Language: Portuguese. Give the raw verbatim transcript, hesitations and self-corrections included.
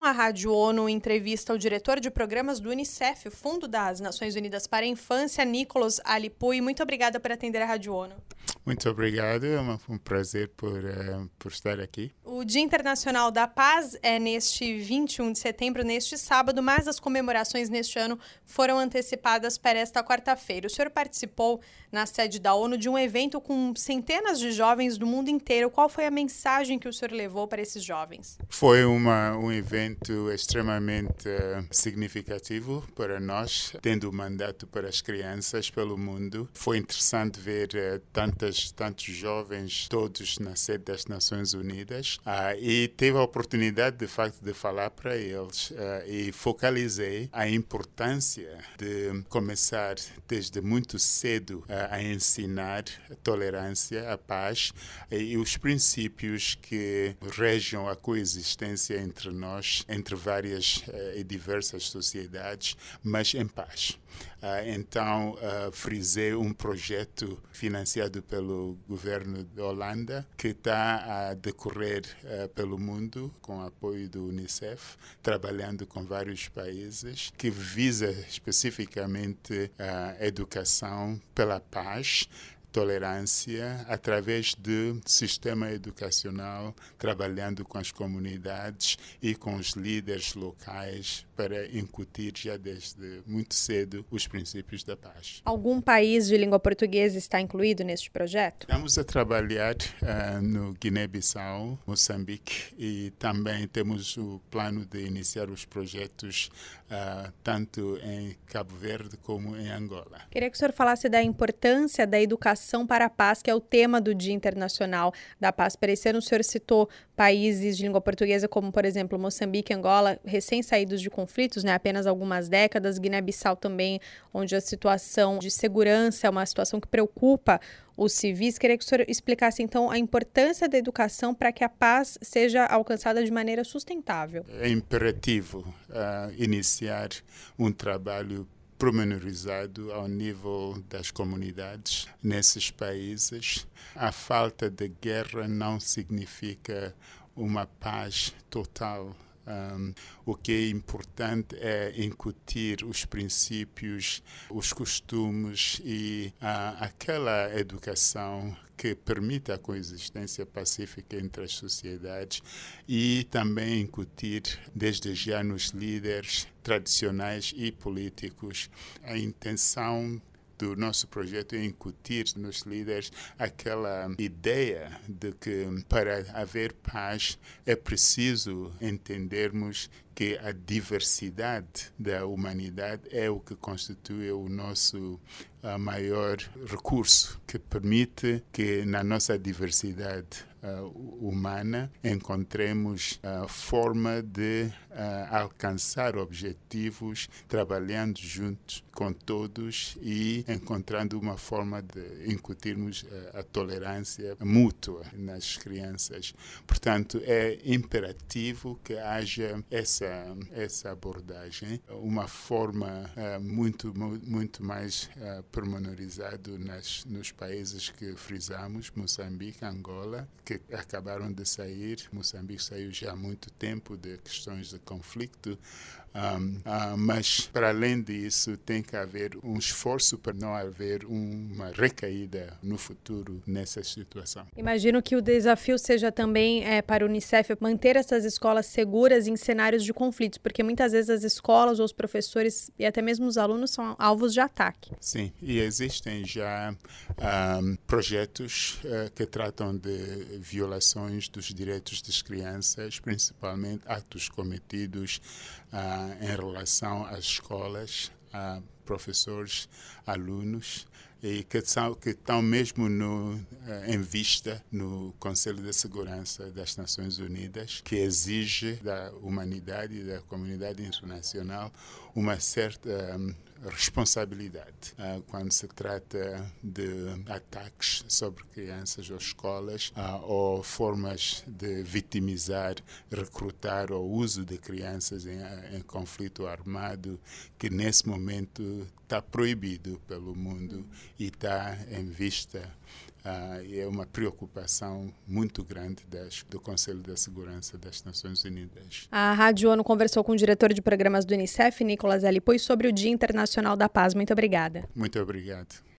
a Rádio ONU entrevista o diretor de programas do Unicef, o Fundo das Nações Unidas para a Infância, Nicholas Alipui. Muito obrigada por atender a Rádio ONU. Muito obrigado, é um prazer por, uh, por estar aqui. O Dia Internacional da Paz é neste vinte e um de setembro, neste sábado, mas as comemorações neste ano foram antecipadas para esta quarta-feira. O senhor participou na sede da ONU de um evento com centenas de jovens do mundo inteiro. Qual foi a mensagem que o senhor levou para esses jovens? Foi uma, um evento extremamente uh, significativo para nós, tendo o mandato para as crianças pelo mundo. Foi interessante ver uh, tantas, tantos jovens, todos na sede das Nações Unidas, uh, e teve a oportunidade, de facto, de falar para eles uh, e focalizei a importância de começar desde muito cedo uh, a ensinar a tolerância, a paz e os princípios que regem a coexistência entre nós, entre várias uh, e diversas sociedades, mas em paz. Uh, então, uh, frisei um projeto financiado pelo governo da Holanda que está a decorrer uh, pelo mundo com apoio do Unicef, trabalhando com vários países, que visa especificamente a educação pela paz, tolerância, através do sistema educacional, trabalhando com as comunidades e com os líderes locais para incutir já desde muito cedo os princípios da paz. Algum país de língua portuguesa está incluído neste projeto? Estamos a trabalhar uh, no Guiné-Bissau, Moçambique, e também temos o plano de iniciar os projetos uh, tanto em Cabo Verde como em Angola. Queria que o senhor falasse da importância da educação para a paz, que é o tema do Dia Internacional da Paz. Para esse ano, o senhor citou países de língua portuguesa como, por exemplo, Moçambique e Angola, recém-saídos de conflitos, né, apenas algumas décadas, Guiné-Bissau também, onde a situação de segurança é uma situação que preocupa os civis. Queria que o senhor explicasse, então, a importância da educação para que a paz seja alcançada de maneira sustentável. É imperativo uh, iniciar um trabalho pormenorizado ao nível das comunidades nesses países. A falta de guerra não significa uma paz total. Um, o que é importante é incutir os princípios, os costumes e uh, aquela educação que permite a coexistência pacífica entre as sociedades e também incutir desde já nos líderes tradicionais e políticos a intenção do nosso projeto é incutir nos líderes aquela ideia de que para haver paz é preciso entendermos que a diversidade da humanidade é o que constitui o nosso uh, maior recurso, que permite que na nossa diversidade uh, humana encontremos a uh, forma de uh, alcançar objetivos trabalhando juntos com todos e encontrando uma forma de incutirmos uh, a tolerância mútua nas crianças. Portanto, é imperativo que haja essa essa abordagem, uma forma uh, muito, muito mais uh, pormenorizada nas, nos países que frisamos, Moçambique, Angola, que acabaram de sair. Moçambique saiu já há muito tempo de questões de conflito, um, uh, mas para além disso tem que haver um esforço para não haver uma recaída no futuro nessa situação. Imagino que o desafio seja também é, para o Unicef manter essas escolas seguras em cenários de conflitos, porque muitas vezes as escolas ou os professores e até mesmo os alunos são alvos de ataque. Sim, e existem já um, projetos uh, que tratam de violações dos direitos das crianças, principalmente atos cometidos uh, em relação às escolas, a professores, alunos, e que, são, que estão mesmo no, em vista no Conselho de Segurança das Nações Unidas, que exige da humanidade e da comunidade internacional uma certa um, responsabilidade uh, quando se trata de ataques sobre crianças ou escolas uh, ou formas de vitimizar, recrutar o uso de crianças em, em conflito armado, que nesse momento está proibido pelo mundo e está em vista Uh, e é uma preocupação muito grande das, do Conselho da Segurança das Nações Unidas. A Rádio ONU conversou com o diretor de programas do Unicef, Nicolas Alipui, sobre o Dia Internacional da Paz. Muito obrigada. Muito obrigado.